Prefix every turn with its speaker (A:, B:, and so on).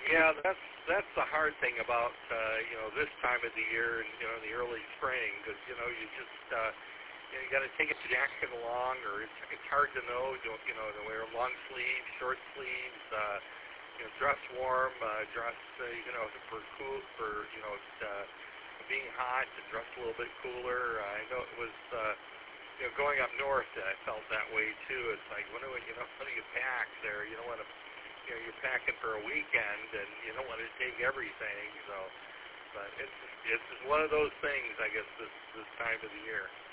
A: Yeah, that's the hard thing about this time of the year and the early spring, because you just you got to take a jacket along, or it's hard to know. To wear long sleeves, short sleeves. Dress warm, dress for cool, for being hot, to dress a little bit cooler. I know it was going up north. I felt that way too. It's like what do you pack there? You don't want to. You're packing for a weekend, and you don't want to take everything. So, but it's one of those things, I guess, this time of the year.